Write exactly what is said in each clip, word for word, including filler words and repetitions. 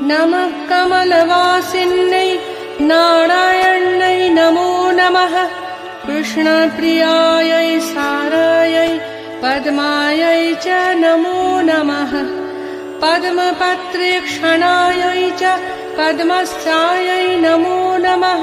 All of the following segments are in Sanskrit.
नमः कमलवासिन्यै नारायण्यै नमो नमः। कृष्णप्रियायै सारायै पद्मायै च नमो नमः। पद्मपत्रेक्षणायै च पद्मस्थायै नमो नमः।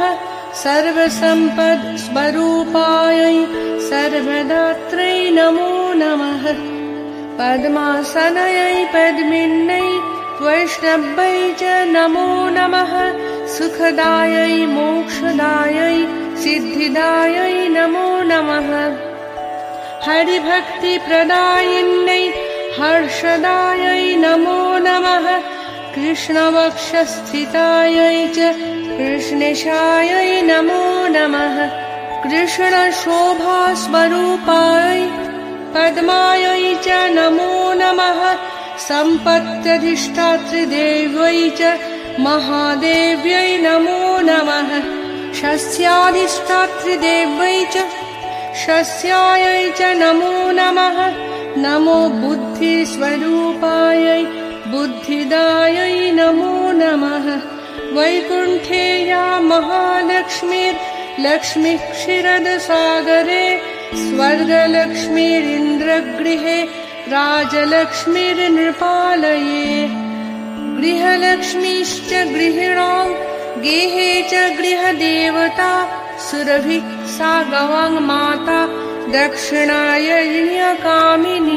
सर्वसम्पत्स्वरूपायै सर्वदात्रै नमो नमः। पद्मासनयै पद्मिन्यै वैष्णव्यै च नमो नमः। सुखदायै मोक्षदायै सिद्धिदायै नमो नमः। हरिभक्तिप्रदायिन्यै हर्षदायै नमो नमः। कृष्णवक्षस्थितायै च कृष्णेशायै नमो नमः। कृष्णशोभास्वरूपायै पद्मायै च नमो नमः। सम्पत्यधिष्ठातृदेव्यै च महादेव्यै नमो नमः। शस्याधिष्ठातृदेव्यै च शस्यायै च नमो नमः। नमो बुद्धिस्वरूपायै बुद्धिदायै नमो नमः। वैकुण्ठे या महालक्ष्मीर्लक्ष्मीः क्षीरदसागरे स्वर्गलक्ष्मीरिन्द्रगृहे राजलक्ष्मीर्नृपालये। गृहलक्ष्मीश्च गृहिणां गेहे च गृहदेवता सुरभिः सा गवां माता दक्षिणायज्ञकामिनी।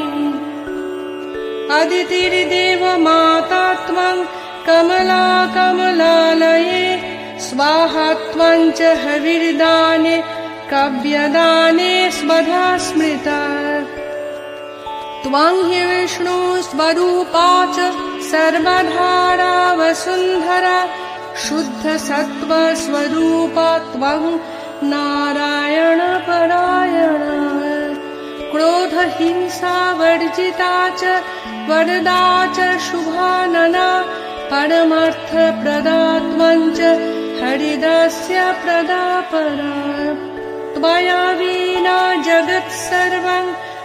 अदितिर्देव माता त्वं कमला कमलालये स्वाहा त्वं च हविर्दाने काव्यदाने स्वधा स्मृता। त्वं हि विष्णुस्वरूपा च सर्वधारा वसुन्धरा शुद्धसत्त्वस्वरूपा त्वं नारायणपरायणा। क्रोधहिंसावर्जिता च वरदा च शुभानना परमार्थप्रदा त्वं च हरिदास्य प्रदा परा। त्वया विना जगत् सर्वं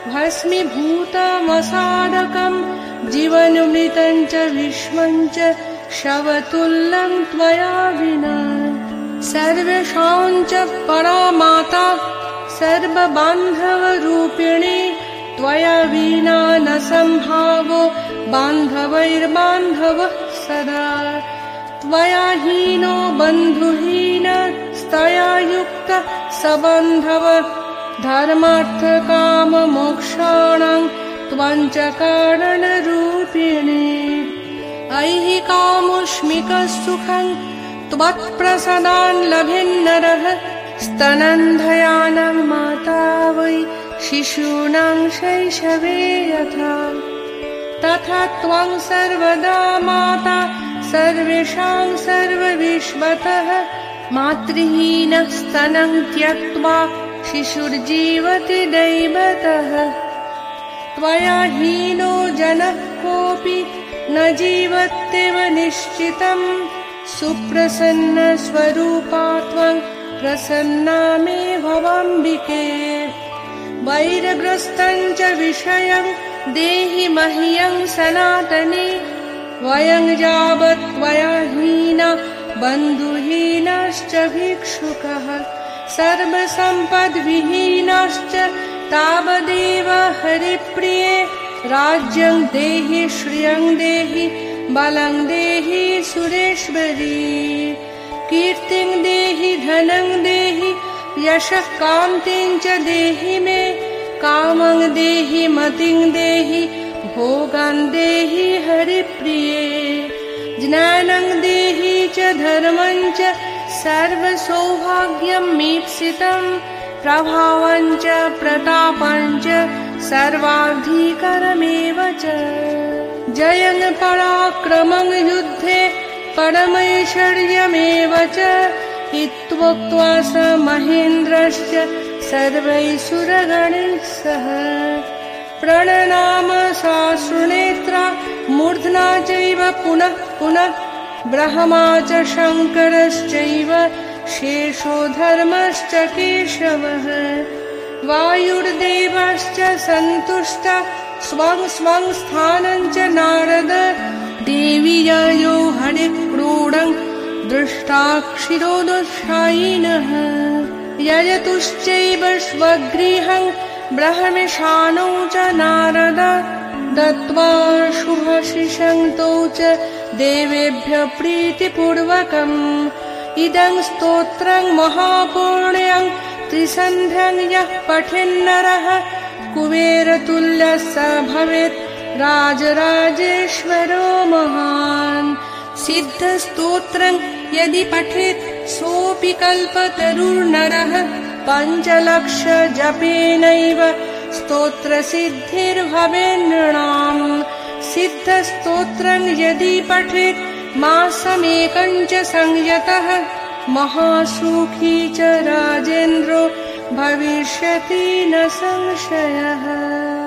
भस्मीभूतमसादकं जीवनमृतं च विश्वं च शवतुल्यं त्वया विना। सर्वेषां च परा माता सर्वबान्धवरूपिणी त्वया विना न सम्भावो बान्धवैर्बान्धवः सदा। त्वया हीनो बन्धुहीन स्तया युक्तः सबन्धव धर्मार्थकाममोक्षाणां त्वं च कारणरूपिणी। ऐहिकामुष्मिकसुखं त्वत्प्रसादान् लभेन्नरः स्तनन्धयानां माता वै शिशूनां शैशवे यथा। तथा त्वं सर्वदा माता सर्वेषां सर्वविश्वतः मातृहीनः स्तनं त्यक्त्वा शिशुर्जीवति दैवतः। त्वया हीनो जनः कोऽपि न जीवत्येव निश्चितम् सुप्रसन्नस्वरूपा त्वं प्रसन्ना मे भवाम्बिके। वैरग्रस्तं च विषयं देहि मह्यं सनातने वयं यावत् त्वया हीना बन्धुहीनाश्च भिक्षुकः सर्वसम्पद्विहीनाश्च तावदेव हरिप्रिये। राज्यं देहि श्रियं देहि बलं देहि सुरेश्वरी। कीर्तिं देहि धनं देहि यशः कान्तिं च देहि मे। कामं देहि मतिं देहि भोगान् देहि हरिप्रिये। ज्ञानं देहि च धर्मं च सर्वसौभाग्यं मीप्सितं प्रभावं च प्रतापं च सर्वाधिकारमेव च। जयं पराक्रमं युद्धे परमैश्वर्यमेव च इत्युक्त्वा स महेन्द्रश्च सर्वैः सुरगणैः सह प्रणनाम साश्रुनेत्रा मूर्ध्ना चैव पुनः पुनः ब्रह्मा च शङ्करश्चैव शेषो धर्मश्च केशवः। वायुर्देवश्च सन्तुष्टः स्वं स्वं स्थानं च नारद देवी ययो हरिक्रूडं दृष्टाक्षिरोदशायिनः यजतुश्चैव स्वगृहं ब्रह्मशानौ च नारद दत्त्वा शुभाशिषन्तौ च देवेभ्यः प्रीतिपूर्वकम् इदं स्तोत्रं महापुण्यं त्रिसन्ध्यं यः पठेन्नरः कुबेरतुल्यः स भवेत् राजराजेश्वरो महान् सिद्धस्तोत्रं यदि पठेत् सोऽपि कल्पतरुर्नरः पञ्चलक्षजपेनैव स्तोत्रसिद्धिर्भवेन्नृणाम् सिद्धस्तोत्रं यदि पठेत् मासमेकं च संयतः महासुखी च राजेन्द्रो भविष्यति न संशयः।